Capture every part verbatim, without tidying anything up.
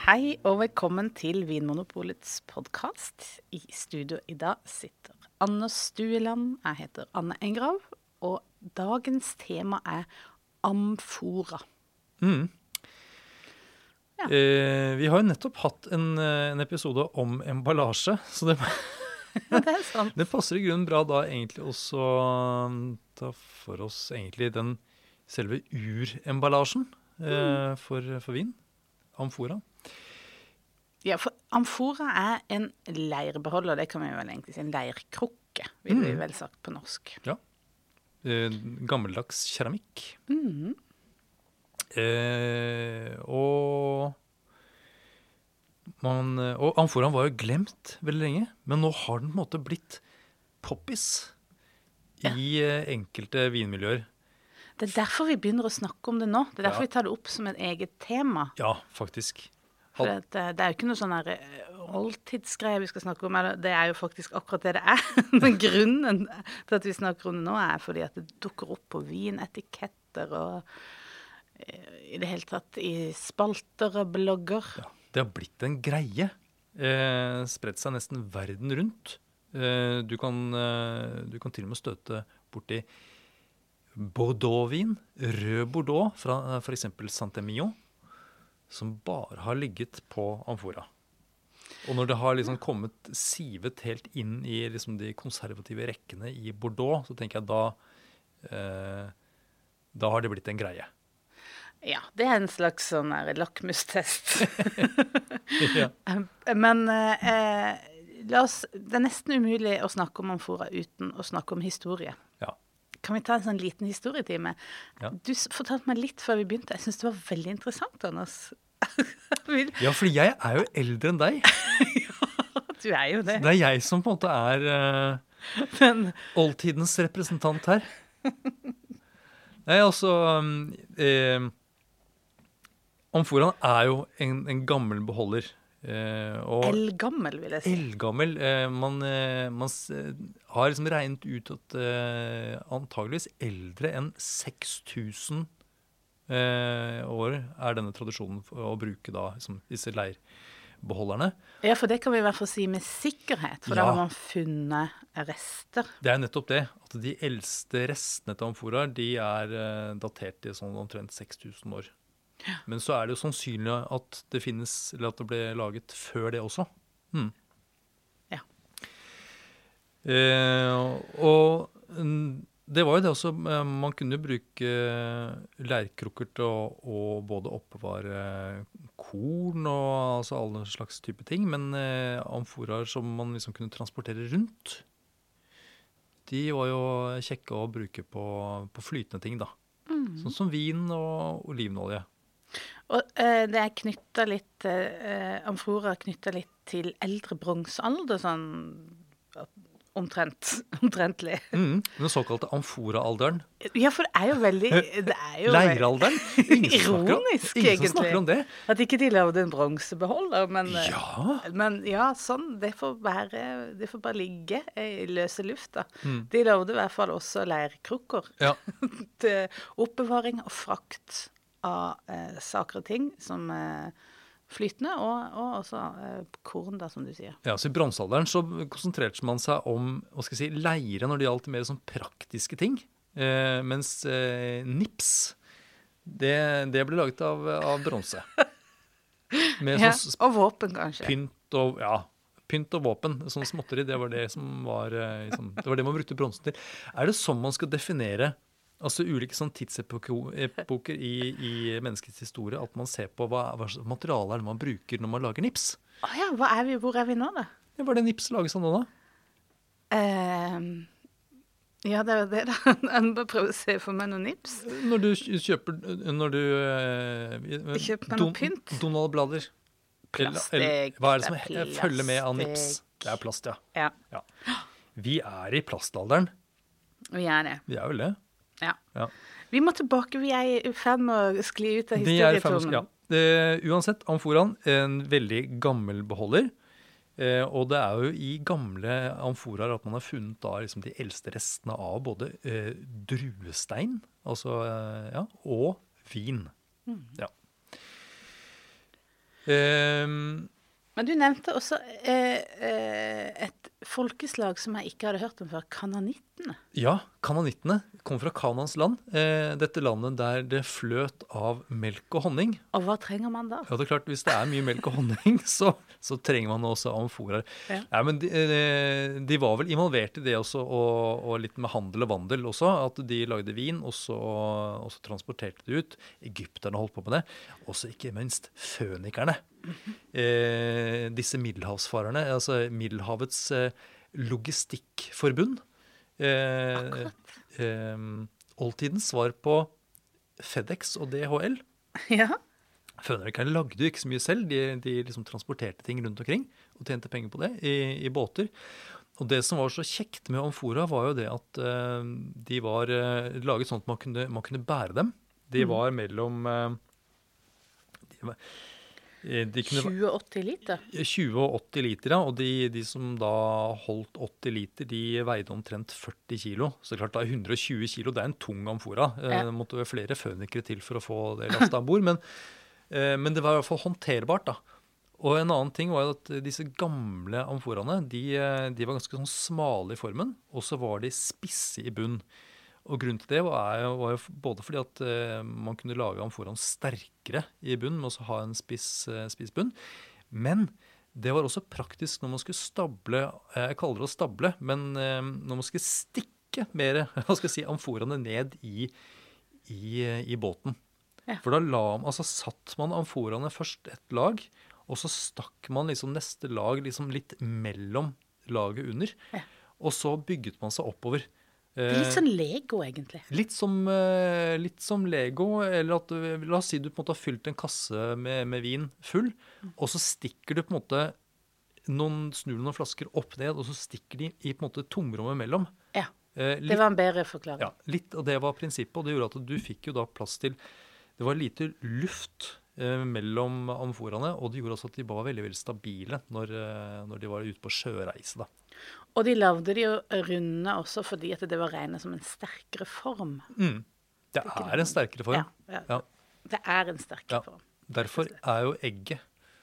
Hei og velkommen til Vinmonopolets podcast. I studio i dag sitter Anne Stueland, jeg heter Anne Engrav, og dagens tema er amfora. Mm. Ja. Eh, vi har jo nettopp hatt en, en episode om emballasje, så det, Ja, det er sant. det passer i grunnen bra da egentlig også um, ta for oss egentlig den selve uremballasjen eh, for, for vin, amfora. Ja, for amfora er en leirbeholder, det kan vi vel egentlig si, en leirkrukke, vil vi Mm. vel sagt på norsk. Ja. Eh, gammeldags keramikk. Mhm. Eh, og, man, og amforaen var jo glemt veldig lenge, men nå har den på en måte blitt poppis i eh, enkelte vinmiljøer. Det er derfor vi begynner å snakke om det nå. Det er derfor Ja. vi tar det opp som et eget tema. Ja, faktisk. For at, eh, det er jo ikke noe sånn her eh, oldtidsgreier vi skal snakke om, eller det er jo faktisk akkurat det det er. Men grunnen til at vi snakker om det nå er fordi at det dukker opp på vinetiketter og eh, i det hele tatt i spalter og blogger. Ja, det har blitt en greie. Eh, spredt seg nesten verden rundt. Eh, du, kan, eh, du kan til og med støte borti Bordeaux-vin, rød Bordeaux, fra eh, for eksempel Saint-Emilion, som bare har ligget på amfora. Og når det har liksom kommet sivet helt inn i liksom de konservative rekkene i Bordeaux, så tenker jeg da, eh, da har det blitt en greie. Ja, det er en slags sånn her lakmustest. Ja. Men eh, la oss, det er nesten umulig å snakke om amfora uten å snakke om historie. Ja. Kan vi ta en sånn liten historietime? Ja. Du s- fortalte meg litt før vi begynte. Jeg synes det var veldig interessant, Anders. Vil- ja, fordi jeg er jo eldre enn deg. Du er jo det. Det er jeg som på en måte er eh, Men, oldtidens representant her. Nei, altså um, eh, amforaen er jo en, en gammel beholder. Eh, og eldgammel, vil jeg si. eldgammel. Eh, man eh, man s- har liksom regnet ut at eh, antageligvis eldre enn seks tusen eh, år er denne tradisjonen for å bruke da liksom, disse leirbeholderne. Ja, for det kan vi i hvert fall si med sikkerhet, for Ja. da har man funnet rester. Det er nettopp det, at de eldste restene til amforaer, de er eh, datert til sånn omtrent seks tusen år. Men så er det jo sannsynlig at det finnes, eller at det ble laget før det også. Hmm. Ja. Eh, og mm, det var jo det også, eh, man kunne jo bruke leirkrukker til å, å både oppbevare korn og altså alle slags type ting, men eh, amforaer som man liksom kunne transportere rundt, de var jo kjekke å bruke på, på flytende ting da. Sånn som vin og olivenolje. Og eh, det er knyttet litt, eh, amfora er knyttet litt til eldre bronsealder, sånn ja, omtrent, omtrentlig. Mm, den såkalte amfora-alderen. Ja, for det er jo veldig, det er jo Leiralderen. Ingen som snakker om- ironisk, ingen som egentlig. snakker om det. At ikke de lagde en bronsebeholder, men eh, Ja. men ja, sånn, det får være, det får bare ligge i løse lufta. Mm. De lagde i hvert fall også leirkrukker Ja. til oppbevaring og frakt av eh, saker og ting som eh, flytende, og, og også eh, korn da, som du sier. Ja, så I bronsealderen så konsentrerte man seg om hva skal jeg si, leire når det gjaldt mer sånn praktiske ting. Eh, mens eh, nips, det, det ble laget av, av bronse. Med Ja, sånn s- og våpen, kanskje. pynt og, ja, pynt og våpen, sånn småtteri, det var det som var, eh, liksom, det var det man brukte bronsen til. Er det sånn man skal definere altså ulike sånn tidsepoker i, i menneskets historie, at man ser på hva, hva slags materiale er det man bruker når man lager nips? Å ja, hva er vi, hvor er vi nå da? Ja, var det nips laget sånn nå da? Eh, ja, det er jo det da. Jeg må bare prøve å se for meg noen nips. Når du kjøper, når du eh, Kjøper meg noe pynt? Donald-blader. Eller- Plastikk, eller Hva er det som det er he- følger med av nips? plastikk. Det er plast, ja. Ja, ja. Vi er i plastalderen. vi er det. Vi er vel det. Ja. Ja. Vi må tilbake, vi er i ferd med å skli ut av De er fem, historietonen. ja. Det, uansett, amforaen er en veldig gammel beholder. Eh, og det er jo i gamle amforaer at man har funnet da liksom de eldste restene av både eh, druestein, altså, eh, ja, og vin. Ja. Um, Men du nevnte også eh, eh, et folkeslag som jeg ikke hadde hørt om før, kananittene. ja, kananittene kom fra Kanans land. Eh, dette landet der det fløt av melk og honning. Og hva trenger man da? Ja, det er klart, hvis det er mye melk og honning, så, så trenger man også amforaer. Ja. Ja, men de, eh, de var vel involvert i det også, og, og litt med handel og vandel også, at de lagde vin, og så, og så transporterte de ut. Egypterne holdt på med det. Også ikke minst fønikerne. Eh, disse middelhavsfarerne, altså Middelhavets eh, logistikkforbund. Eh, eh, oldtidens svar på FedEx og D H L. Ja. Fønikerne lagde jo ikke så mye selv. De, de liksom transporterte ting rundt omkring og tjente penger på det i, i båter. Og det som var så kjekt med amfora, var jo det at eh, de var eh, laget sånn at man kunne, man kunne bære dem. De var mellom eh, de var, De kunne, tjue åtti liter? tjue og åtti liter, ja. Og de, de som da holdt åtti liter, de veide omtrent førti kilo. Så det er klart da hundre og tjue kilo, det er en tung amfora. Ja. Det måtte være flere fønikere til for å få det lastet om bord. Men, men det var i hvert fall håndterbart, da. Og en annen ting var at disse gamle amforaene, de, de var ganske sånn smale i formen, og så var de spisse i bunn. Og grunnen til det var jo, var jo både fordi at uh, man kunne lage amforaen sterkere i bunn, med å ha en spiss, uh, spiss bunn. Men det var også praktisk når man skulle stable, jeg kaller det å stable, men uh, når man skulle stikke mer, hva skal jeg si, amforaene ned i, i, i båten. Ja. For da la, altså, satt man amforaene først et lag, og så stakk man liksom neste lag liksom litt mellom laget under. Ja. Og så bygget man seg oppover. Litt sånn Lego, egentlig. Litt som, litt som Lego, eller at du, la oss si du på en måte har fylt en kasse med, med vin full, og så stikker du på en måte noen, snur noen flasker opp ned, og så stikker de i på en måte tomrommet mellom. Ja, eh, litt, det var en bedre forklaring. Ja, litt, og det var prinsippet, og det gjorde at du fikk jo da plass til, det var lite luft eh, mellom amforaene, og det gjorde også at de var veldig, veldig stabile når, eh, når de var ute på sjøreise da. Og de lagde de jo runde også fordi at det var regnet som en sterkere form. Mm. Det er en sterkere form. Ja, ja. Ja. Det er en sterkere Ja. form. Derfor er jo egget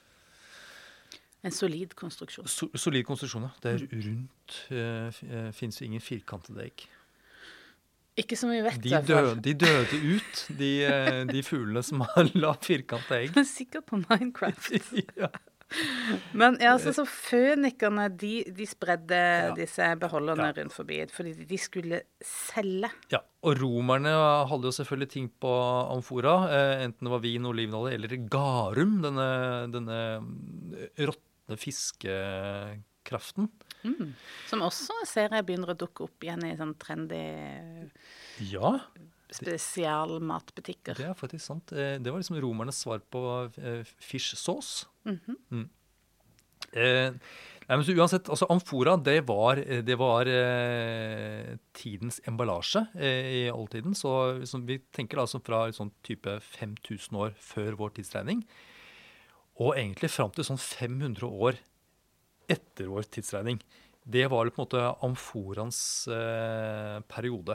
En solid konstruksjon. so, solid konstruksjon. Ja. Det er rundt. Uh, Fins jo ingen firkantede egg. Ikke som vi vet, De, i hvert fall. døde, de døde ut, de, uh, de fuglene som har la firkantede egg. Sikkert på Minecraft. Ja. Men ja, altså, så fønikerne, de, de spredde Ja. disse beholderne Ja. rundt forbi, fordi de skulle selge. Ja, og romerne hadde jo selvfølgelig ting på amfora, eh, enten det var vin, olivenolje eller garum, denne, denne råtne fiskekraften. Mm. Som også ser jeg begynner å dukke opp igjen i sånn trendy Ja, spesialmatbutikker. det er faktisk sant. Eh, Det var liksom romernes svar på eh, fish sauce. Mhm. Mm. Eh, nei, men så uansett, altså amfora, det var, det var eh, tidens emballasje eh, i oldtiden. Så liksom, vi tenker da som fra sånn type fem tusen år før vår tidsregning, og egentlig fram til sånn fem hundre år etter vår tidsregning. Det var på en måte amforans eh, periode.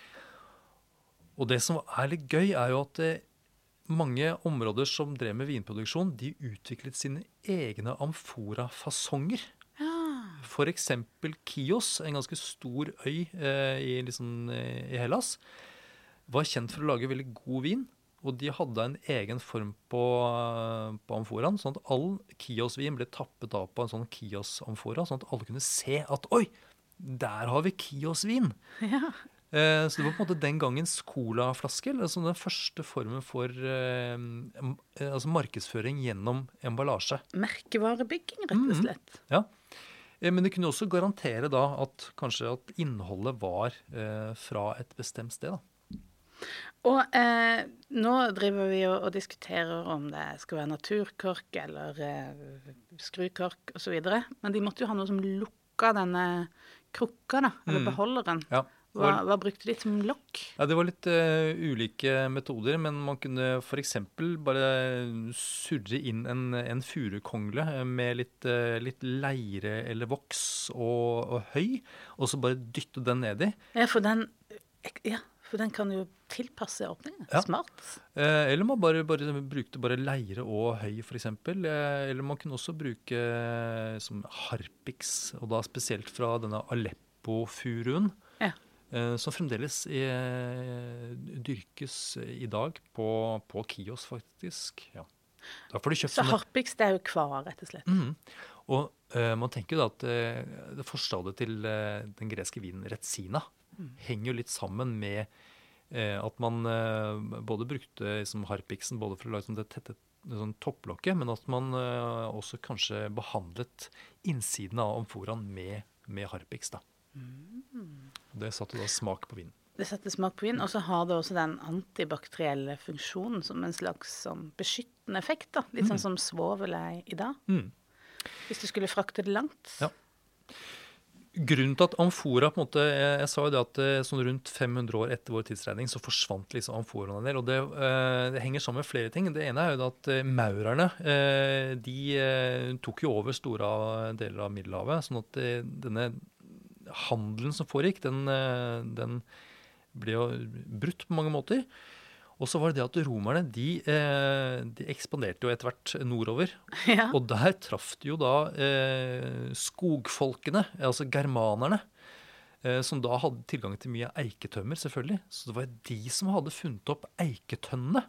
Og det som er litt gøy, er jo at eh, mange områder som drev med vinproduksjon, de utviklet sine egne amforafasonger. Ja. For eksempel Kios, en ganske stor øy eh, i, liksom, eh, i Hellas, var kjent for å lage veldig god vin. Og de hadde en egen form på, eh, på amforaen, sånn at all Kios-vin ble tappet av på en sånn Kios-amfora, sånn at alle kunne se at oi, der har vi Kios-vin! Ja. Eh, så det var på en måte den gangens colaflaske, altså den første formen for eh, em- eh, altså markedsføring gjennom emballasje. Merkevarebygging, rett og Mhm. slett. Ja. Eh, men det kunne også garantere da at kanskje at innholdet var eh, fra et bestemt sted. Da. Og eh, nå driver vi og, og diskuterer om det skal være naturkork eller eh, skrukork og så videre. Men de måtte jo ha noe som lukka denne krukka, da, eller Mm. beholderen. Ja. Hva, hva brukte de som lokk? Ja, det var litt eh, ulike metoder, men man kunne for eksempel bare surre inn en, en furukongle eh, med litt, eh, litt leire eller voks og, og høy, og så bare dytte den ned i. Ja, for den Ja, for den kan jo tilpasse åpningen. Ja. Smart. Eh, eller man bare, bare brukte bare leire og høy, for eksempel. Eh, eller man kunne også bruke eh, som harpiks, og da spesielt fra denne Aleppo-furuen, Ja. eh, som fremdeles eh, dyrkes i dag på, på Kios, faktisk. Ja. Da får du kjøpt Så sånne... harpiks, det er jo kvar, rett og slett. Mhm. Og eh, man tenker jo da at eh, det forstadiet til eh, den greske vinen Retsina Mm. henger jo litt sammen med eh, at man eh, både brukte liksom, harpiksen både for å lage sånn det tette sånn topplokket, men at man eh, også kanskje behandlet innsiden av amforaen med, med harpiks. Da. Mm. Det satte da smak på vinen. Det setter smak på vin, og så har det også den antibakterielle funksjonen som en slags sånn, beskyttende effekt, da. Litt sånn som svovel er i dag. Mm. Hvis du skulle frakte det langt. Ja. Grunnen til at amfora på en måte, jeg, jeg sa jo det at sånn rundt fem hundre år etter vår tidsregning så forsvant liksom amforaen en del, og det, eh, det henger sammen med flere ting. Det ene er jo at eh, maurerne, eh, de eh, tok jo over store deler av Middelhavet, sånn at eh, denne handelen som foregikk, den, eh, den ble jo brutt på mange måter. Og så var det det at romerne, de, eh, de ekspanderte jo etter hvert nordover. Ja. Og der traff de jo da eh, skogfolkene, altså germanerne, eh, som da hadde tilgang til mye eiketømmer, selvfølgelig. Så det var de som hadde funnet opp eiketønnene.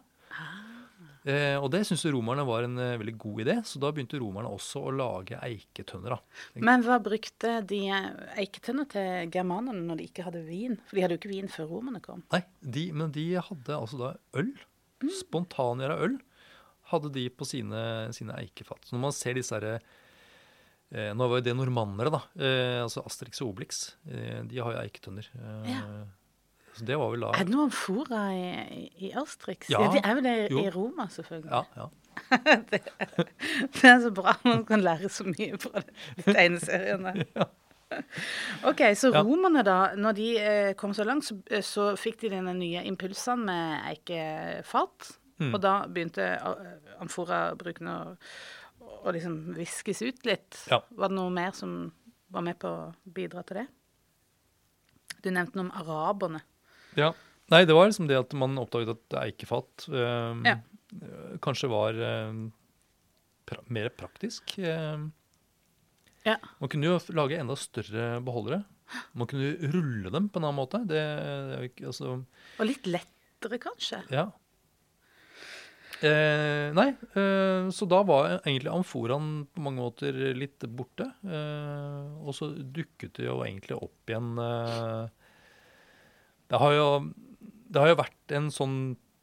Eh, og det syntes jo romerne var en eh, veldig god idé, så da begynte romerne også å lage eiketønner. Da. Men hva brukte de eiketønner til germanerne når de ikke hadde vin? For de hadde jo ikke vin før romerne kom. Nei, de, men de hadde altså da øl, spontangjæra øl, hadde de på sine, sine eikefat. Så når man ser disse her, eh, nå var jo det normannere da, eh, altså Asterix og Obelix, eh, de har jo eiketønner. Eh, Ja. Så det var vel da... Er det noe amfora i, i Asterix? Ja, Ja, det er vel det jo. i Roma, selvfølgelig. Ja, ja. det, det er så bra. Man kan lære så mye på det, de tegneseriene. Ja. Ok, så Ja. romerne da, når de eh, kom så langt, så, så fikk de denne nye impulsene med eikefat. Mm. Og da begynte uh, amfora-bruken å, å liksom viskes ut litt. Ja. Var det noe mer som var med på å bidra til det? Du nevnte noe om araberne. Ja. Nei, det var liksom det at man oppdaget at eikefat eh, Ja. kanskje var eh, pra mer praktisk. Eh, Ja. man kunne jo lage enda større beholdere. Man kunne rulle dem på en annen måte. Det, det er jo ikke, altså, Og litt lettere, kanskje. ja. Eh, nei, eh, så da var egentlig amforaen på mange måter litt borte. Eh, og så dukket det jo egentlig opp igjen eh, det, har jo, det har jo vært en sånn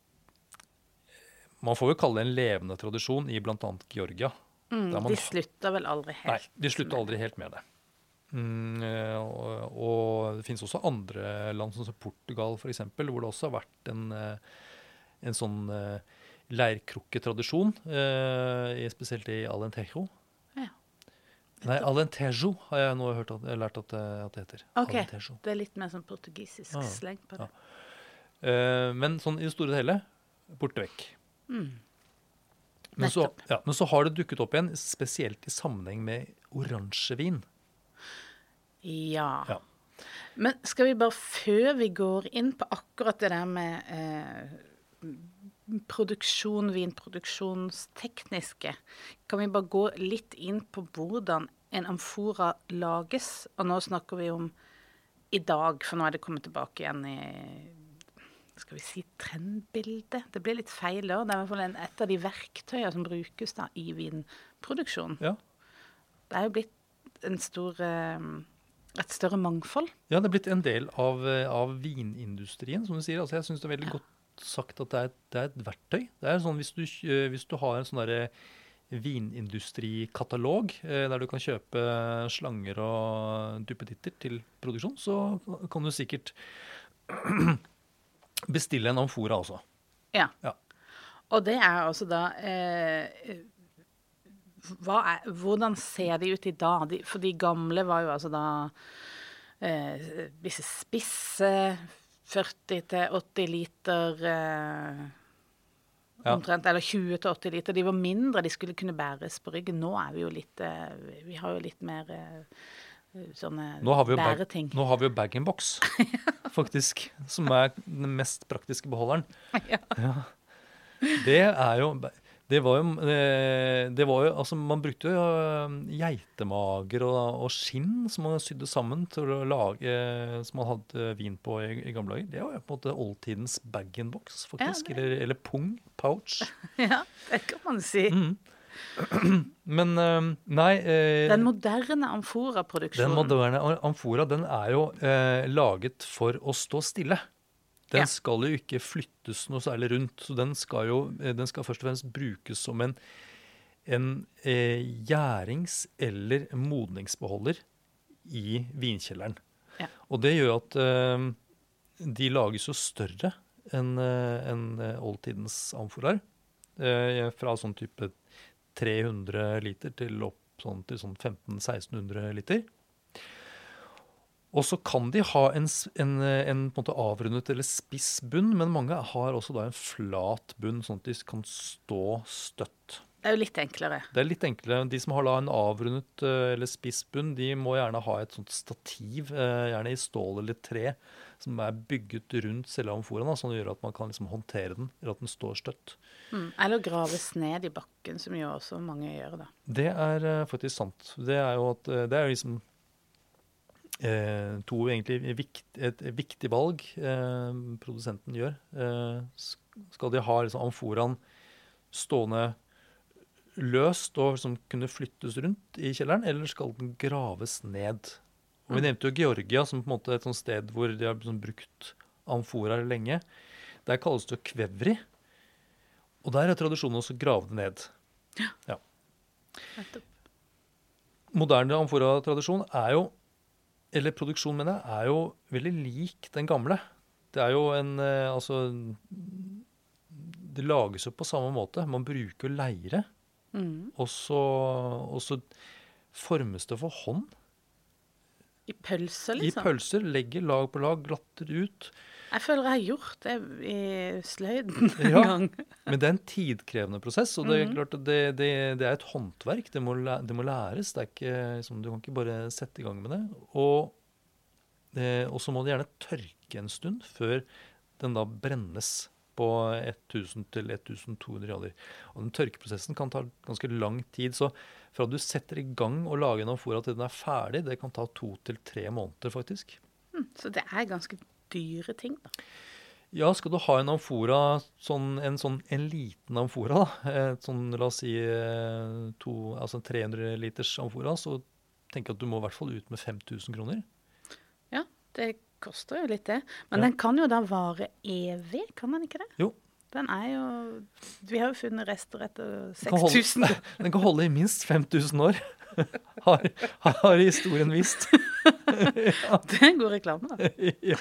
man får jo kalle det en levende tradisjon i blant annet Georgia. Mm, Der man de slutta vel aldri helt. Nei, de slutta aldri helt med det. Mm, eh, og, og det finnes også andre land, som Portugal for eksempel, hvor det også har vært en, eh, en sånn eh, leirkrukketradisjon, eh, spesielt i Alentejo. Ja. Nei, Alentejo har jeg nå hørt at, lært at det, at det heter. Ok, Alentejo. det er litt mer sånn portugisisk Ja, sleng på det. Eh, men sånn i det store og hele, borte vekk. Mm. Men så, Nettopp. ja, men så har det dukket opp igjen, spesielt i sammenheng med oransjevin. Ja. Ja. Men skal vi bare, før vi går inn på akkurat det der med eh, produksjon, vinproduksjonstekniske, kan vi bare gå litt inn på hvordan en amfora lages? Og nå snakker vi om i dag, for nå er det kommet tilbake igjen i, skal vi si, trendbildet. Det blir litt feil da. Det er i hvert fall en, et av de verktøyene som brukes da i vinproduksjon. Ja. Det er jo blitt en stor, eh, et større mangfold. Ja, det er blitt en del av, eh, av vinindustrien, som du sier. Altså, jeg synes det er veldig Ja. godt sagt at det er, et- det er et verktøy. Det er sånn hvis du, kjø- hvis du har en sånn derre vinindustrikatalog, eh, der du kan kjøpe slanger og duppeditter til produksjon, så kan du sikkert bestille en amfora også. Ja. Ja. Og det er altså da eh, hva er, hvordan ser de ut i dag? De, for de gamle var jo altså da eh, disse spisse førti til åtti liter eh, Ja. omtrent, eller tjue til åtti liter. De var mindre, de skulle kunne bæres på ryggen. Nå er vi jo litt, eh, vi har jo litt mer eh, sånne Nå har vi jo bag, bæreting. nå har vi jo bag-in-box, faktisk, som er den mest praktiske beholderen. Ja. Ja. Det er jo, det var jo, eh, det var jo, altså man brukte jo eh, geitemager og, og skinn som man sydde sammen til å lage, eh, som man hadde vin på i, i gamle dager. Det var jo på en måte oldtidens bag-in-box, faktisk, Ja, det- eller, eller pung, pouch. Ja, det kan man si. Mm. Men eh, nei, eh, Den moderne den amfora-produksjonen. moderne amfora, den er jo eh, laget for å stå stille. Den Ja. skal jo ikke flyttes noe særlig rundt, så den skal jo eh, den skal først og fremst brukes som en, en eh, gjærings- eller modningsbeholder i vinkjelleren. Ja. Og det gjør at eh, de lages jo større enn eh, enn, eh, oldtidens amforaer. Eh, fra sånn type tre hundre liter til opp sånn, til sånn femten til seksten hundre liter. Og så kan de ha en, s- en, eh, en på en måte avrundet eller spiss bunn, men mange har også da en flat bunn, sånn at de kan stå støtt. Det er jo litt enklere. Det er litt enklere. De som har da en avrundet eh, eller spiss bunn, de må gjerne ha et sånt stativ, eh, gjerne i stål eller tre, som er bygget rundt selve amforaen, da, sånn at gjør at man kan liksom håndtere den, eller at den står støtt. Mm. Eller graves ned i bakken, som jo også mange gjør da. Det er eh, faktisk sant. Det er jo at eh, det er jo liksom eh, to egentlig vikt, et viktig valg eh, produsenten gjør. Eh, sk- skal de ha liksom amforaen stående løst og liksom kunne flyttes rundt i kjelleren, eller skal den graves ned? Og vi nevnte jo Georgia som på en måte et sånt sted hvor de har liksom brukt amforaer lenge. Der kalles det jo kvevri, og der er tradisjonen også å grave det ned. Ja. Nettopp. Moderne amfora-tradisjon er jo, eller produksjon mener jeg, er jo veldig lik den gamle. Det er jo en, eh, altså, det lages jo på samme måte. Man bruker jo leire, Mm. og så, og så formes det for hånd. I pølser, I liksom. pølser, legger lag på lag, glatter ut. Jeg føler jeg har gjort det i sløyden en Ja. gang. Men det er en tidkrevende prosess, og det er Mhm. klart at det, det, det er et håndverk. Det må, læ- det må læres. Det er ikke, liksom, du kan ikke bare sette i gang med det. Og, eh, og så må det gjerne tørke en stund før den da brennes på tusen til to hundre grader. Og den tørkeprosessen kan ta ganske lang tid. Så fra du setter i gang å lage en amfora til den er ferdig, det kan ta to til tre måneder faktisk. Mm. Så det er ganske dyre ting da. Ja, skal du ha en amfora, sånn, en, sånn, en liten amfora, da, et sånn, la oss si eh, to, altså tre hundre liters amfora, så tenker jeg at du må i hvert fall ut med fem tusen kroner. Ja, det koster jo litt det. Men Ja. den kan jo da vare evig, kan den ikke det? Jo. Den er jo, vi har jo funnet rester etter Den kan holde- seks tusen. Den kan holde i minst fem tusen år, har, har historien vist. Det er en god reklame da. ja.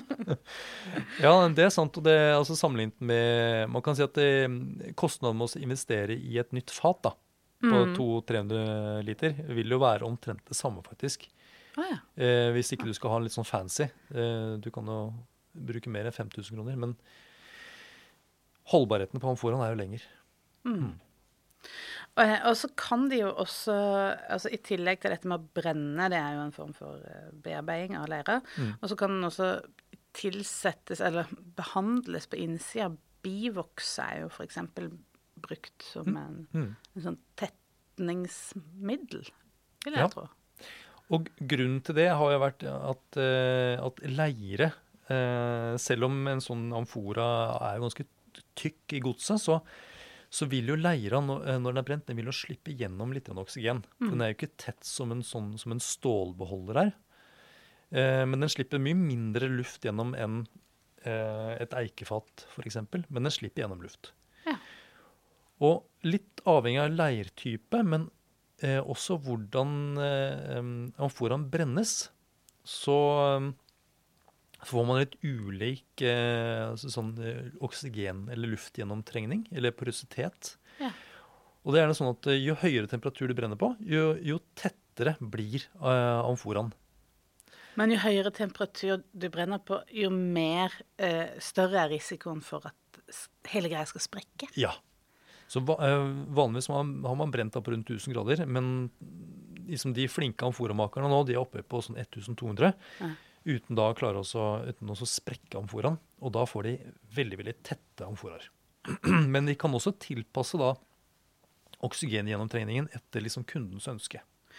ja, det er sant, og det er altså sammenlignet med, man kan si at det, kostnaden med å investere i et nytt fat da, på Mm. to til tre hundre liter, vil jo være omtrent det samme faktisk. Å ja. Eh, hvis ikke du skal ha en litt sånn fancy. Eh, du kan jo bruke mer enn fem tusen kroner, men holdbarheten på amforaen er jo lenger. Mm. Og, og så kan de jo også, altså i tillegg til dette med å brenne, det er jo en form for eh, bearbeiding av leire, Mm. og så kan den også tilsettes eller behandles på innsida. Bivoks er jo for eksempel brukt som en, Mm. en sånn tetningsmiddel, vil jeg Ja. tro. Og grunnen til det har jo vært at, eh, at leire, eh, selv om en sånn amfora er jo ganske tykk i godset, så, så vil jo leira når, eh, når den er brent, den vil jo slippe gjennom litt grann oksygen. Mm. Den er jo ikke tett som en, sånn, som en stålbeholder her. Eh, men den slipper mye mindre luft gjennom enn eh, et eikefat, for eksempel. Men den slipper gjennom luft. Ja. Og litt avhengig av leirtype, men eh, også hvordan eh, em, amforaen brennes, så em, får man litt ulik eh, altså sånn, eh, oksygen- eller luftgjennomtrengning, eller porøsitet. Ja. Og det er gjerne sånn at eh, jo høyere temperatur du brenner på, jo, jo tettere blir eh, amforaen. Men jo høyere temperatur du brenner på, jo mer eh, større er risikoen for at s- hele greia skal sprekke. Ja. Så va eh, vanligvis har man, har man brent da på rundt tusen grader, men liksom de flinke amforamakerne nå, de er oppe på sånn twelve hundred, Ja. uten da å klare også, uten også å sprekke amforaen. Og da får de veldig, veldig tette amforaer. Men de kan også tilpasse da oksygen gjennom treningen etter liksom kundens ønske.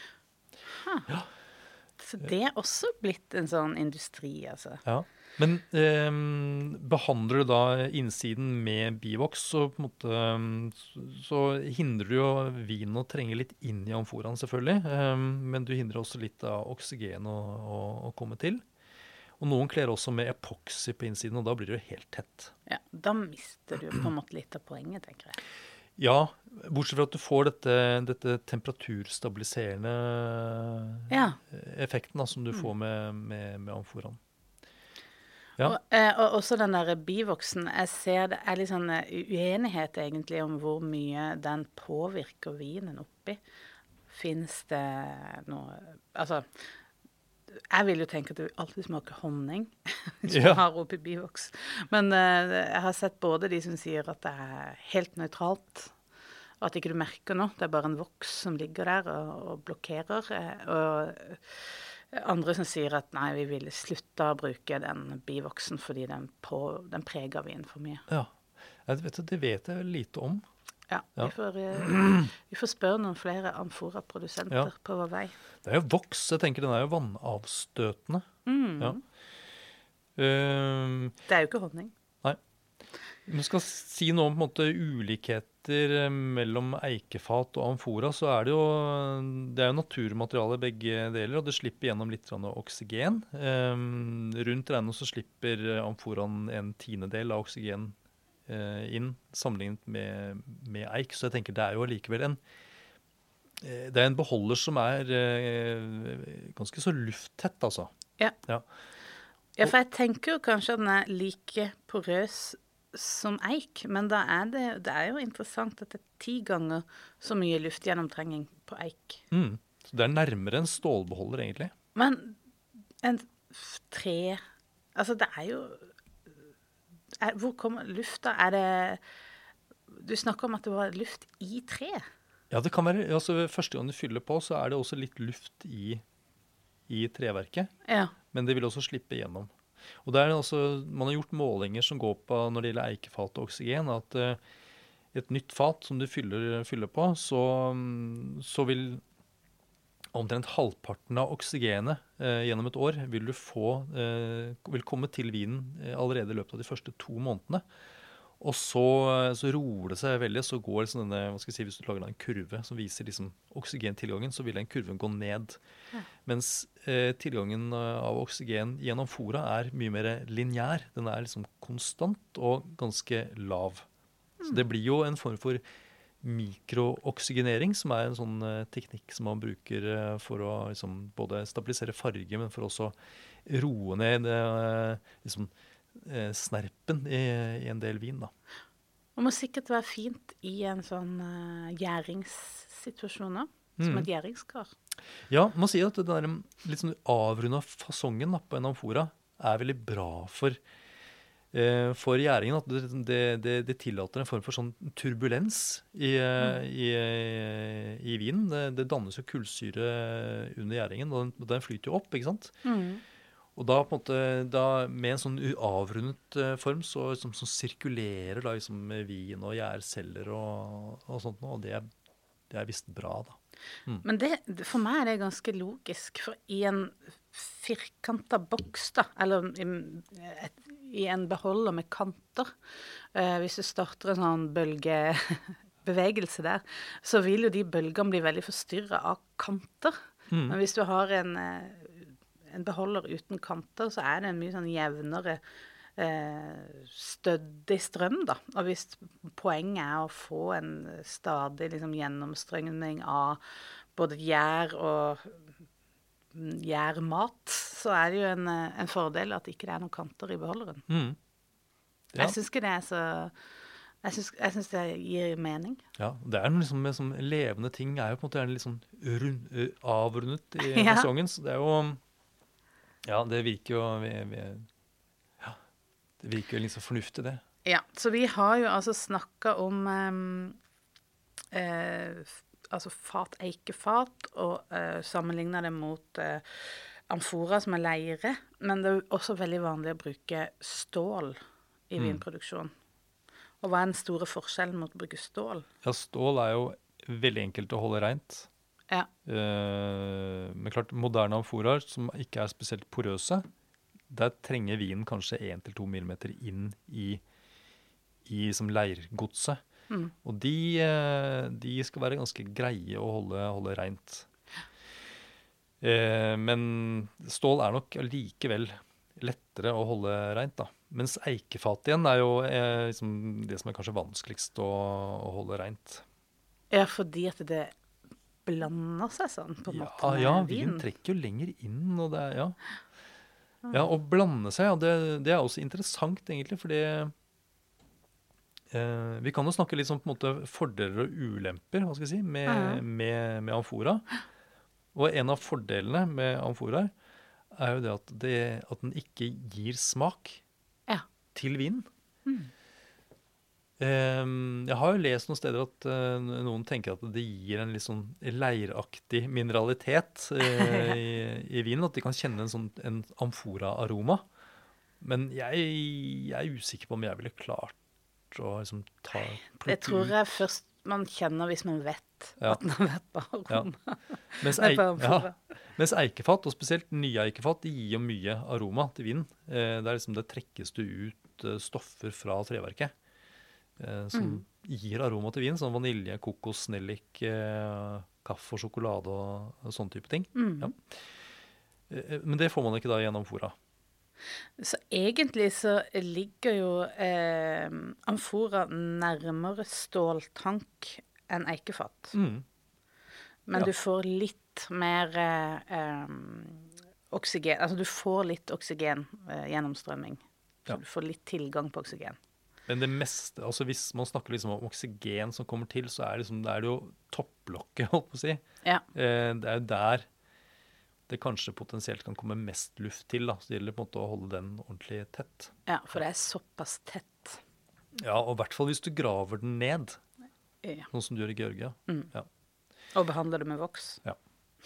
Så det er også blitt en sånn industri, altså. Ja. Men eh, behandler du da innsiden med bivoks, så på en måte så, så hindrer du jo vinen å trenge litt inn i amforaen selvfølgelig, eh, men du hindrer også litt av oksygen å, å, å komme til. Og noen kler også med epoxy på innsiden, og da blir det jo helt tett. Ja, da mister du på en måte litt av poenget, tenker jeg. Ja, bortsett fra at du får dette, dette temperaturstabiliserende Ja. effekten da, som du får med, med, med amforaen. Ja. Og, eh, og også den der bivoksen, jeg ser det er litt sånn eh, uenighet egentlig om hvor mye den påvirker vinen oppi. Finnes det noe, altså, jeg vil jo tenke at det alltid smaker honning, hvis Ja. man har oppi bivoks. Men eh, jeg har sett både de som sier at det er helt nøytralt, og at ikke du merker noe, det er bare en voks som ligger der og, og blokkerer. eh, Og andre som sier at nei, vi ville slutte å bruke den bivoksen fordi den, på, den preger vinen for mye. Ja, jeg vet, det vet jeg lite om. Ja, Ja. Vi, får, eh, vi får spørre noen flere amfora-produsenter Ja. på vår vei. Det er jo voks, jeg tenker den er jo vannavstøtende. Mm. Ja. Um, Det er jo ikke honning. Når vi skal si noe om på en måte ulikheter eh, mellom eikefat og amfora, så er det jo, det er jo naturmateriale begge deler, og det slipper gjennom litt grann oksygen. Um, rundt regnet så slipper amforaen en tiendedel av oksygen eh, inn, sammenlignet med, med eik, så jeg tenker det er jo allikevel en, eh, det er en beholder som er eh, ganske så lufttett, altså. Ja. Ja. Ja, for jeg tenker jo kanskje at den er like porøs som eik, men da er det, det er jo interessant at det er ti ganger så mye luftgjennomtrenging på eik. Mm. Så det er nærmere en stålbeholder, egentlig. Men en f- tre, altså det er jo, er, hvor kommer lufta? Er det, du snakker om at det var luft i tre. Ja, det kan være, altså første gang du fyller på, så er det også litt luft i, i treverket, Ja. men det vil også slippe igjennom. Og det er altså, man har gjort målinger som går på når det gjelder eikefat og oksygen, at uh, et nytt fat som du fyller, fyller på, så, um, så vil omtrent halvparten av oksygenet uh, gjennom et år vil du få, uh, vil komme til vinen uh, allerede i løpet av de første to månedene. Og så, så roer det seg veldig, så går liksom denne, hva skal jeg si, hvis du lager en kurve som viser liksom oksygentilgangen, så vil den kurven gå ned. Ja. Mens eh, tilgangen av oksygen i en amfora er mye mer lineær. Den er liksom konstant og ganske lav. Så det blir jo en form for mikrooksygenering, som er en sånn eh, teknikk som man bruker eh, for å liksom, både stabilisere farge, men for også roe ned eh, liksom, snerpen i, i en del vin, da. Det må sikkert være fint i en sånn uh, gjæringssituasjon da, som Mm. et gjæringskar. Ja, man sier at det der litt sånn avrunda fasongen da, på en amfora er veldig bra for, eh, for gjæringen. At det, det, det, det tillater en form for sånn turbulens i, mm. i, i vinen. Det, det dannes jo kullsyre under gjæringen, og den, den flyter jo opp, ikke sant? Mm. Og da, på en måte, da med en sånn avrundet uh, form, så, som, som sirkulerer da, liksom, vin og gjærceller og, og sånt, og det er, det er visst bra, da. Mm. Men det, for meg er det ganske logisk, for i en firkantet boks, da, eller i, et, i en beholder med kanter, uh, hvis du starter en sånn bølgebevegelse der, så vil jo de bølgene bli veldig forstyrret av kanter. Mm. Men hvis du har en... Uh, en beholder uten kanter, så er det en mye sånn jevnere eh, stødig strøm, da. Og hvis poenget er å få en stadig liksom, gjennomstrømning av både gjær og gjærmat, så er det jo en, en fordel at ikke det er noen kanter i beholderen. Mm. Ja. Jeg synes ikke det er så... Jeg synes, jeg synes det gir mening. Ja, det er noe liksom med sånn levende ting, er jo på en måte litt sånn rund, avrundet i Ja. fasongen, så det er jo... Ja, det virker jo vi, vi, ja, det virker jo litt så fornuftig, det. Ja, så vi har jo altså snakket om um, eh, altså fat, eikefat, og uh, sammenligner det mot uh, amfora som er leire. Men det er jo også veldig vanlig å bruke stål i Mm. vinproduksjon. Og hva er den store forskjellen mot å bruke stål? Ja, stål er jo veldig enkelt å holde rent. Ja. Eh, men klart, moderne amforaer som ikke er spesielt porøse, der trenger vinen kanskje én til to millimeter inn i, i som leirgodset. Mm. Og de, eh, de skal være ganske greie å holde, holde rent. Eh, men stål er nok likevel lettere å holde rent, da. Mens eikefat igjen er jo eh, liksom det som er kanskje vanskeligst å, å holde rent. Ja, fordi at det blander seg sånn, på en Ja, måte, med ja, vin. vin trekker jo lenger inn, og det er, ja. Ja, å blande seg, ja, det, det er også interessant egentlig, fordi eh, vi kan jo snakke litt sånn på en måte fordeler og ulemper, hva skal jeg si, med, Ja. med, med amfora. Og en av fordelene med amforaer er jo det at, det at den ikke gir smak Ja. til vinen. Mm. Eh, jeg har jo lest noen steder at eh, noen tenker at det gir en litt sånn leiraktig mineralitet eh, i, i vinen, at de kan kjenne en sånn en amfora-aroma. Men jeg, jeg er usikker på om jeg ville klart å liksom ta Det plukke tror ut. jeg først man kjenner hvis man vet Ja. at man vet på aroma. Mens, Nei, eik, på ja, amfora. mens eikefat, og spesielt nye eikefat, de gir jo mye aroma til vinen. Eh, det er liksom det trekkes det ut eh, stoffer fra treverket eh, som Mm. gir aroma til vin, sånn vanilje, kokos, nellik, eh, kaffe og sjokolade og, og sånne type ting. Mm. Ja. Eh, men det får man ikke da gjennom amfora. Så egentlig så ligger jo eh, amfora nærmere ståltank enn eikefat. Mm. Men Ja. du får litt mer eh, eh, oksygen, altså du får litt oksygen eh, gjennomstrømming. Så Ja. du får litt tilgang på oksygen. Men det meste, altså hvis man snakker liksom om oksygen som kommer til, så er, liksom, det, er det jo topplokket, holdt på å si. Ja. Eh, det er jo der det kanskje potensielt kan komme mest luft til, da. Så det gjelder på en måte å holde den ordentlig tett. Ja, for det er såpass tett. Ja, og i hvert fall hvis du graver den ned, Ja. sånn som du gjør i Georgia. Mm. Ja. Og behandler det med voks. Ja.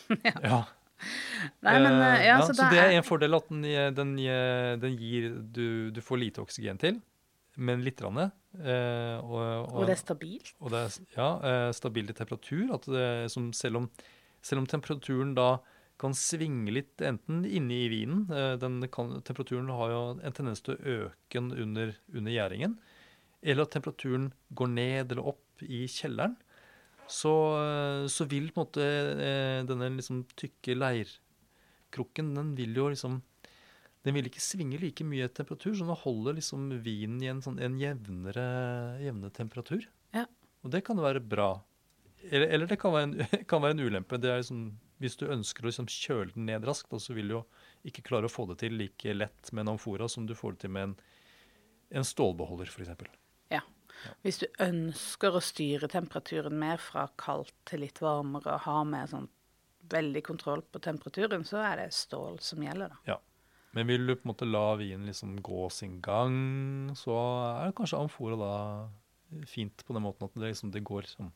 Nei, men eh, Eh, ja, ja, så, så da det er er en fordel at den, gir- den, gir- den gir du, du får lite oksygen til, men litt rann, eh, og, Og det er stabilt. Og det er ja, eh, stabil i temperatur. At det, som selv, om, selv om temperaturen da kan svinge litt enten inne i vinen, eh, den kan, temperaturen har jo en tendens til å øke den under, under gjæringen, eller at temperaturen går ned eller opp i kjelleren, så, eh, så vil på en måte eh, denne liksom tykke leirkrukken, den vil jo liksom den vil ikke svinge like mye i temperatur, så den holder liksom vinen i en, sånn, en jevnere, jevne temperatur. Ja. Og det kan være bra. Eller, eller det kan være, en, kan være en ulempe. Det er liksom, hvis du ønsker å liksom kjøle den ned raskt, da, så vil du jo ikke klare å få det til like lett med en amfora som du får det til med en, en stålbeholder, for eksempel. Ja. Hvis du ønsker å styre temperaturen mer fra kaldt til litt varmere og ha mer sånn veldig kontroll på temperaturen, så er det stål som gjelder da. Ja. Men vil du på en måte la vinen liksom gå sin gang, så er det kanskje amfora da fint på den måten at det, liksom, det går liksom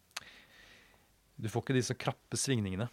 Du får ikke disse krappe svingningene.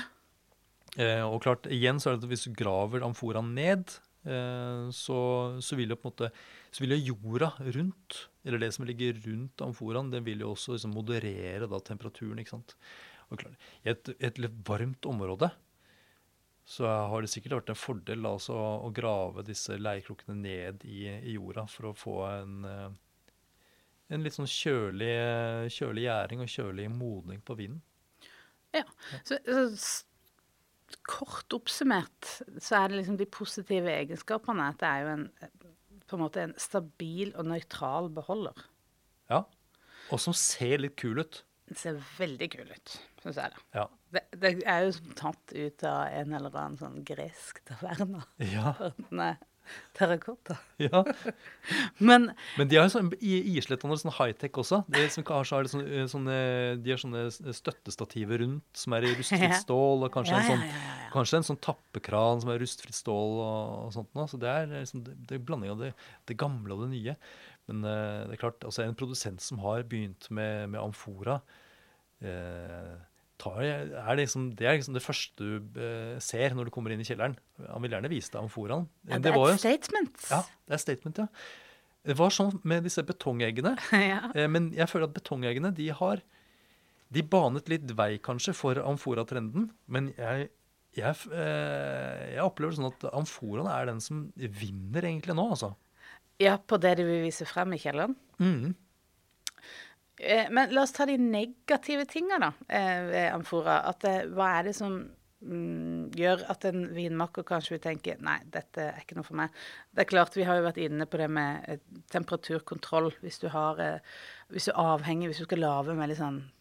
Eh, og klart, igjen så er det at hvis du graver amforaen ned, eh, så, så vil jo på en måte så vil jo jorda rundt, eller det som ligger rundt amforaen, det vil jo også liksom moderere da temperaturen, ikke sant? Og klart, i et, et litt varmt område, så har det sikkert vært en fordel da, altså, å grave disse leirkrukkene ned i, i jorda for å få en, eh, en litt sånn kjølig, kjølig gjæring og kjølig modning på vinen. Ja, så, så s- kort oppsummert så er det liksom de positive egenskapene at det er jo en, på en måte en stabil og nøytral beholder. Ja, og som ser litt kul ut. Det ser veldig kul ut, synes jeg det. Ja. Det, det er jo som tatt ut av en eller annen sånn gresk taverna. Ja, Nei, terrakotta. ja. Men Men de har jo sånn, i islettene sånn high-tech også. De, som kanskje har det sånne, sånne, de har sånne støttestativer rundt, som er i rustfritt Ja. stål, og kanskje, Ja, en ja, sånn, ja, ja, ja. kanskje en sånn tappekran som er rustfritt stål og, og sånt nå. Så det er liksom, det, det er blanding av det, det gamle og det nye. Men eh, det er klart, altså en produsent som har begynt med, med amfora, eh, tar, er det, liksom, det er liksom det første du eh, ser når du kommer inn i kjelleren. Han vil gjerne vise deg amforaen. Ja, det, det er et statement. Ja, det er statement, ja. Det var sånn med disse betongeggene. Ja. Eh, men jeg føler at betongeggene, de har de banet litt vei kanskje for amforatrenden, men jeg, jeg, eh, jeg opplever sånn at amforaen er den som vinner egentlig nå, altså. Ja, på det de vil vise frem i kjelleren. Mm. Eh, men la oss ta de negative tingene da, eh, ved amfora. At, eh, hva er det som mm, gjør at en vinmaker kanskje vil tenke, nei, dette er ikke noe for meg. Det er klart, vi har jo vært inne på det med eh, temperaturkontroll. Hvis du har, eh, hvis du er avhengig, hvis du skal lave med litt sånn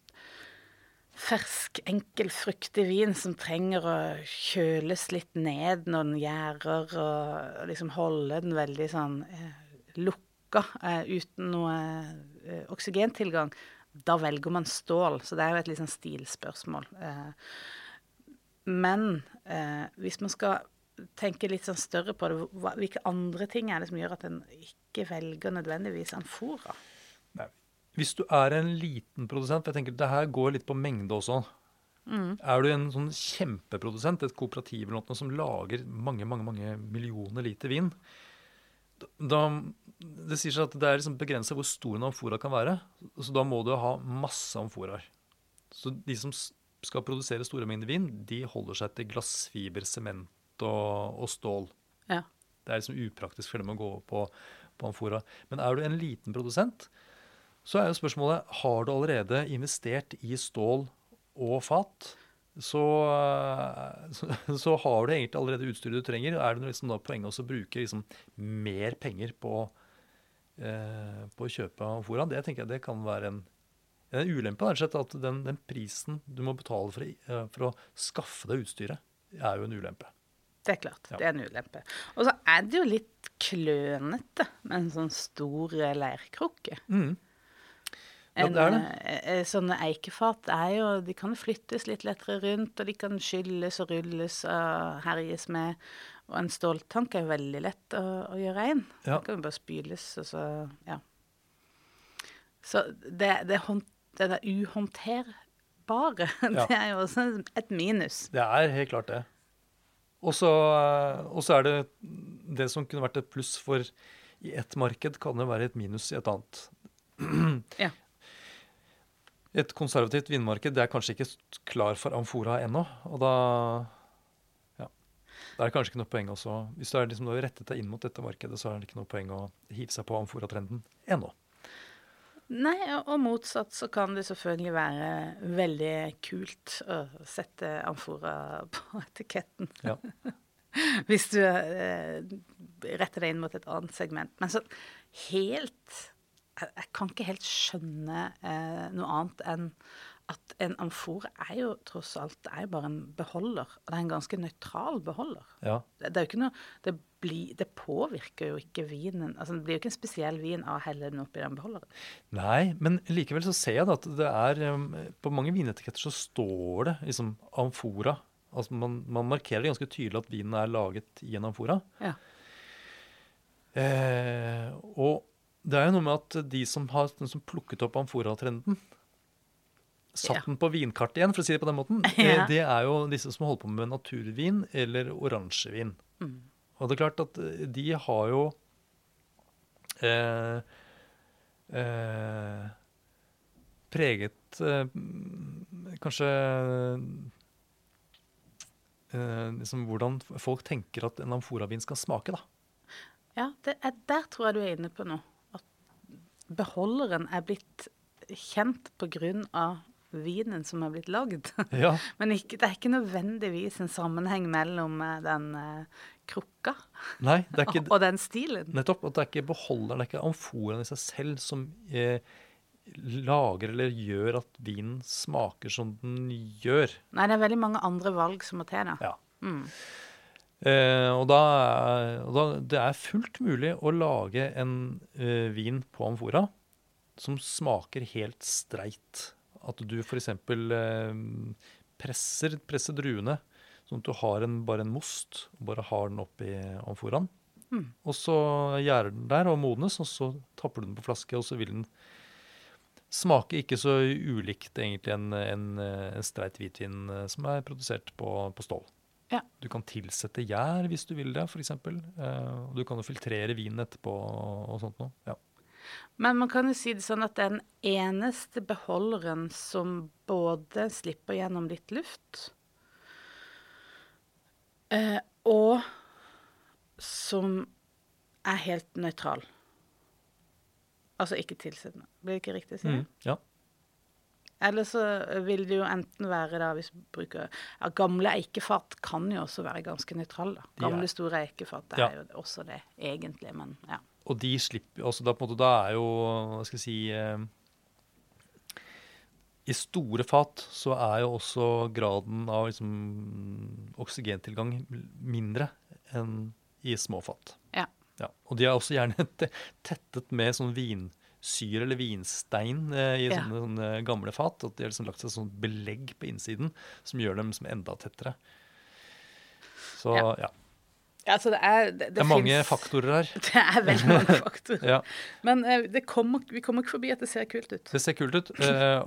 fersk, enkel, fruktig vin som trenger å kjøles litt ned når den gjærer, og liksom holde den veldig sånn eh, lukka, eh, uten noe eh, oksygentilgang, da velger man stål. Så det er jo et litt sånn stilspørsmål. Eh, men eh, hvis man skal tenke litt sånn større på det, hva, hvilke andre ting er det som gjør at en ikke velger nødvendigvis amfora? Nei. Hvis du er en liten produsent, for jeg tenker det her går litt på mengde også. Mm. Er du en sånn kjempeprodusent, et kooperativ eller noe som lager mange, mange, mange millioner liter vin, da, det sier seg at det er liksom begrenset hvor stor en amfora kan være, så da må du ha masse amforaer. Så de som skal produsere store mengder vin, de holder seg til glassfiber, sement og, og stål. Ja. Det er liksom upraktisk for dem å gå på, på amfora. Men er du en liten produsent, så er jo spørsmålet, har du allerede investert i stål og fat, så, så, så har du egentlig allerede utstyret du trenger. Er det liksom da poenget også å bruke liksom mer penger på, eh, på å kjøpe amforaen? Det tenker jeg det kan være en, en ulempe, rett og slett, at den, den prisen du må betale for, for å skaffe deg utstyret, er jo en ulempe. Det er klart, Ja. det er en ulempe. Og så er det jo litt klønete med en sånn stor leirkrukke. Mm. Ja, En, det er det. eh, sånne eikefat er jo, de kan flyttes litt lettere rundt, og de kan skylles og rulles og herjes med. Og en ståltank er veldig lett å, å gjøre en. Ja. Den kan jo bare spyles, og så, ja. Så det, det, hånd, det der uhåndterbare, Ja. det er jo også et minus. Det er helt klart det. Og så og så er det det som kunne vært et pluss for i ett marked, kan det være et minus i et annet. Ja. Et konservativt vinmarked, det er kanskje ikke klar for amfora ennå, og da, ja, da er det kanskje ikke noe poeng også. Hvis du er liksom rettet deg inn mot dette markedet, så er det ikke noe poeng å hive seg på amfora-trenden ennå. Nei, og motsatt så kan det selvfølgelig være veldig kult å sette amfora på etiketten. Ja. Hvis du eh, retter deg inn mot et annet segment. Men så helt, jeg, jeg kan ikke helt skjønne eh, noe annet enn at en amfora er jo tross alt, det er jo bare en beholder. Og det er en ganske nøytral beholder. Ja. Det, det er jo ikke noe, det, blir, det påvirker jo ikke vinen. Altså det blir jo ikke en spesiell vin av å helle den oppi den beholderen. Nei, men likevel så ser jeg da at det er, um, på mange vinetiketter så står det liksom amfora. Altså man, man markerer ganske tydelig at vinen er laget i en amfora. Ja. Eh, og det er jo noe med at de som har de som plukket opp amfora-trenden, satt Ja. den på vinkartet igjen, for å si det på den måten. Ja. Eh, det er jo disse som holder på med naturvin eller oransjevin. Mm. Og det er klart at eh, de har jo eh, eh, preget eh, kanskje eh, liksom hvordan folk tenker at en amforavin skal smake, da. Ja, det er, der tror jeg du er inne på noe. At beholderen er blitt kjent på grunn av vinen som er blitt lagd. Ja. Men ikke, det er ikke nødvendigvis en sammenheng mellom eh, den eh, krukka Nei, det er og, ikke og den stilen. nettopp at det er ikke beholderen, det er ikke amforaen i seg selv som eh, lager eller gjør at vinen smaker som den gjør. Nei, det er veldig mange andre valg som må til da. Ja. Mm. Eh, og da, er- og da det er fullt mulig å lage en eh, vin på amfora som smaker helt streit. At du for eksempel eh, presser, presser druene, sånn at du har en, bare en most, og bare har den oppi amforaen. Mm. Og så gjærer den der og modnes, og så tapper du den på flaske, og så vil den smaker ikke så ulikt egentlig en, en, en streit hvitvin som er produsert på, på stål. Ja. Du kan tilsette gjær hvis du vil det, for eksempel. Eh, og du kan jo filtrere vinen etterpå og sånt noe. Ja. Men man kan jo si det sånn at den eneste beholderen som både slipper gjennom litt luft, eh, og som er helt nøytral. Altså ikke tilsettende. Blir det ikke riktig å si det? Mm, ja. Eller så vil det jo enten være da, hvis vi bruker, ja, gamle eikefat kan jo også være ganske nøytrale. Da. Gamle Ja. store eikefat, det Ja. er jo også det, egentlig, men ja. Og de slipper, altså da på en måte, da er jo, hva skal jeg si, eh, i store fat så er jo også graden av liksom, oksygentilgang mindre enn i små fat. Ja. Ja. Og de er også gjerne tettet med sånn vinsyre eller vinstein eh, i Ja. sånne, sånne gamle fat. At de har liksom lagt seg sånn belegg på innsiden som gjør dem liksom enda tettere. Så Ja. ja. Ja, altså det er, det, Det er mange finnes- faktorer her. Det er veldig mange faktorer. Ja. Men eh, det kommer, vi kommer ikke forbi at det ser kult ut. Det ser kult ut, eh,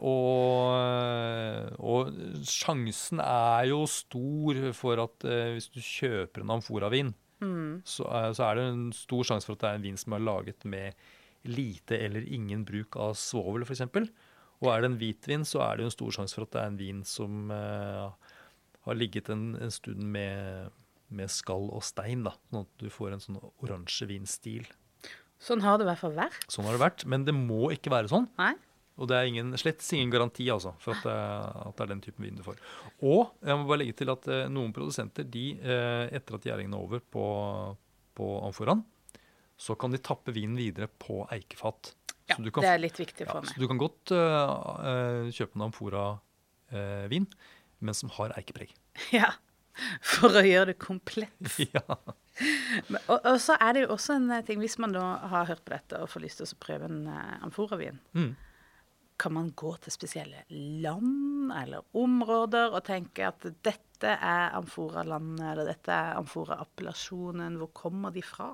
og, og sjansen er jo stor for at eh, hvis du kjøper en amforavin, Mm. så, er- så er det en stor sjanse for at det er en vin som er laget med lite eller ingen bruk av svovel, for eksempel. Og er det en hvitvin, så er det jo en stor sjanse for at det er en vin som eh, har ligget en, en stund med, med skall og stein, da, sånn at du får en sånn oransje vinstil. Sånn har det i hvert fall vært. Sånn har det vært, men det må ikke være sånn. Nei? Og det er ingen, slett ingen garanti altså, for at det, at det er den typen vin du får. Og jeg må bare legge til at eh, noen produsenter, de, eh, etter at gjæringen er over på, på amforaen, så kan de tappe vinen videre på eikefat. Ja, Så du kan, det er litt viktig ja, for så meg. du kan godt eh, eh, kjøpe en amfora-vin, men som har eikepreg. Ja, for å gjøre det komplett. Ja. Men, og, og så er det jo også en eh, ting, hvis man da har hørt på dette og får lyst til å prøve en uh, amforavin, Mm. kan man gå til spesielle land eller områder og tenke at dette er amforalandet, eller dette er amfora-appellasjonen, hvor kommer de fra?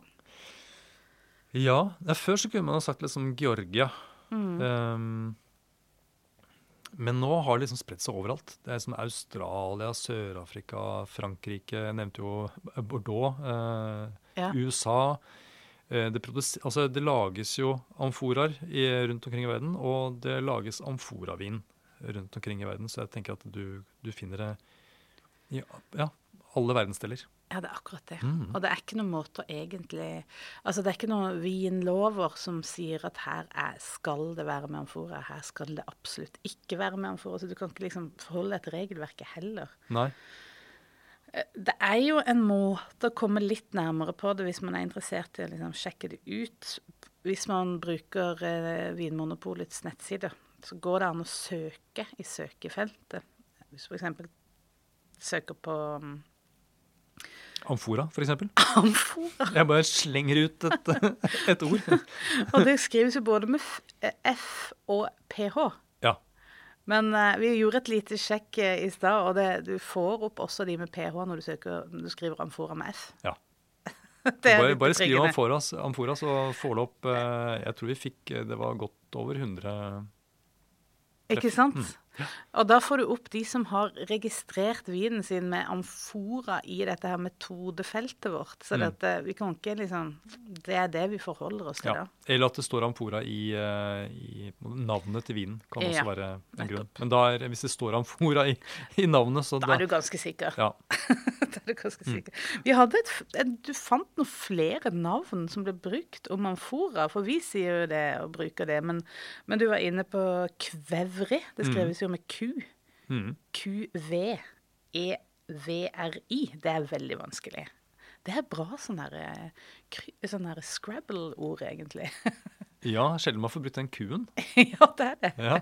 Ja, ja, før så kunne man ha sagt liksom Georgia. Mm. Um, men nå har det liksom spredt seg overalt. Det er sånn Australia, Sør-Afrika, Frankrike, jeg nevnte jo Bordeaux, eh, Ja. U S A. Eh, det, produs- altså det lages jo amforaer i, rundt omkring i verden, og det lages amforavin rundt omkring i verden, så jeg tenker at du, du finner det i ja, alle verdensdeler. Ja, det er akkurat det. Mm. Og det er ikke noen måte å egentlig, altså det er ikke noen vinlover som sier at her er, skal det være med amfora, her skal det absolutt ikke være med amfora, så du kan ikke liksom forholde deg til regelverket heller. Nei. Det er jo en måte å komme litt nærmere på det hvis man er interessert i å liksom sjekke det ut. Hvis man bruker eh, Vinmonopolets nettside, så går det an å søke i søkefeltet. Hvis du for eksempel søker på um, Amfora, for eksempel. amfora, Jeg bare slenger ut et, et ord. og det skrives jo både med F, F og P H. Ja. Men eh, vi gjorde et lite sjekk eh, i stad, og det, du får opp også de med P H når du, søker, når du skriver amfora med F. Ja. Det er Bare, litt bare skriv betryggende. amfora, amfora, så får du opp eh, Jeg tror vi fikk eh, Det var godt over hundre. Ikke sant? Mm. Og da får du opp de som har registrert vinen sin med amfora i dette her metodefeltet vårt. Så Mm. dette, vi kan ikke liksom, det er det vi forholder oss til Ja. da. Eller at det står amfora i, eh, i navnet til vinen. Kan også Ja, være en nettopp. grunn. Men da er, hvis det står amfora i, i navnet, så Da er du ganske sikker. ja. Da er du ganske sikker. Vi hadde et, f- en, du fant noen flere navn som ble brukt om amfora, for vi sier jo det og bruker det, men, men du var inne på kvevri, det skrives jo med Q. Mm. Q V E V R I. Det er veldig vanskelig. Det er bra sånn der, eh, kry- sånn der Scrabble-ord, egentlig. Ja, sjelden man får brukt den Q-en. Ja, det er det. Ja.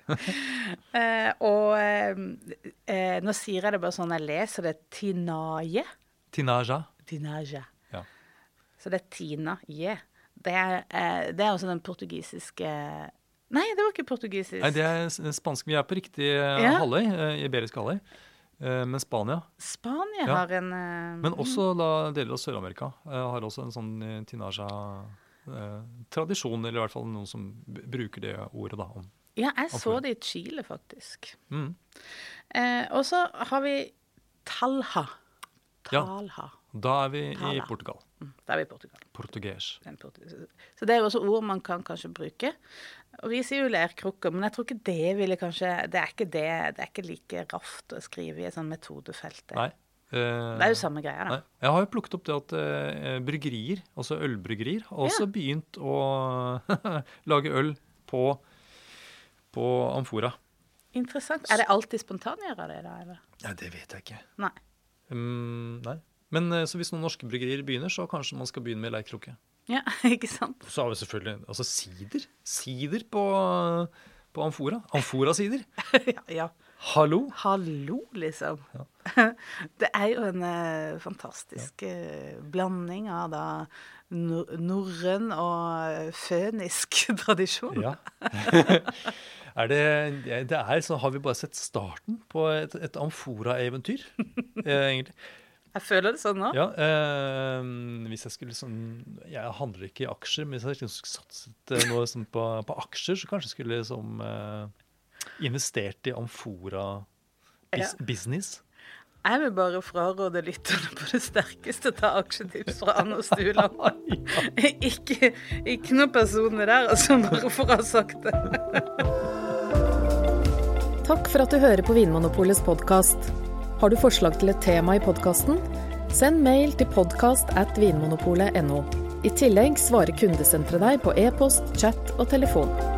Eh, og eh, eh, nå sier jeg det bare sånn, jeg leser det Tinaje. Tinaja. Tinaje. Ja. Så det er Tina Je. Det er, eh, det er også den portugisiske... Nei, det var ikke portugisisk. Nei, det er s- spansk. Vi er på riktig eh, Ja. halvøy, eh, iberisk halvøy. Eh, Men Spania, Spania Ja. har en... eh, men også da deler av Sør-Amerika, eh, har også en sånn eh, tinaja-tradisjon, eller i hvert fall noen som b- bruker det ordet da, om, Ja, jeg så Amfora. det i Chile, faktisk. Mm. Eh, og så har vi Talha. Ja. Talha. Da er vi i Tala. Portugal. Mm, da er vi i Portugal. Portugers. Den portugis- Så det er jo også ord man kan kanskje bruke. Og vi sier jo lærkrukker, men jeg tror ikke det ville kanskje, det er ikke det, det er ikke like raft å skrive i et sånn metodefelt. Nei. Eh, Det er jo samme greia da. Nei. Jeg har jo plukket opp det at eh, bryggerier, altså ølbryggerier, har også Ja. begynt å lage øl på, på amfora. Interessant. Er det alltid spontangjøre det da, eller? Ja, det vet jeg ikke. Nei. Mm, nei. Men eh, så hvis noen norske bryggerier begynner, så kanskje man skal begynne med leirkrukke. Ja, ikke sant? Så har vi selvfølgelig, altså sider. Sider på, på amfora. Amfora-sider. ja, ja. Hallo. Hallo, liksom. Det er jo en eh, fantastisk eh, blanding av da nor norrøn og fønisk tradisjon. Ja. er det, det er, så har vi bare sett starten på et, et amfora-eventyr, eh, egentlig. Jeg føler det sånn nå. Ja, eh, hvis jeg skulle sånn, jeg handler ikke i aksjer, men hvis jeg skulle satset eh, noe sånn på, på aksjer, så kanskje skulle jeg som eh, investert i amfora bis Ja. business. Jeg vil bare fraråde lytterne på det sterkeste ta aksjetips fra Anne og Stuland. ikke, ikke noe personlig der, altså bare for å ha sagt det. Takk for at du hører på Vinmonopolets podcast. Har du forslag til et tema i podcasten? Send mail til podcast at vinmonopolet punktum no. I tillegg svarer kundesenteret deg på e-post, chat og telefon.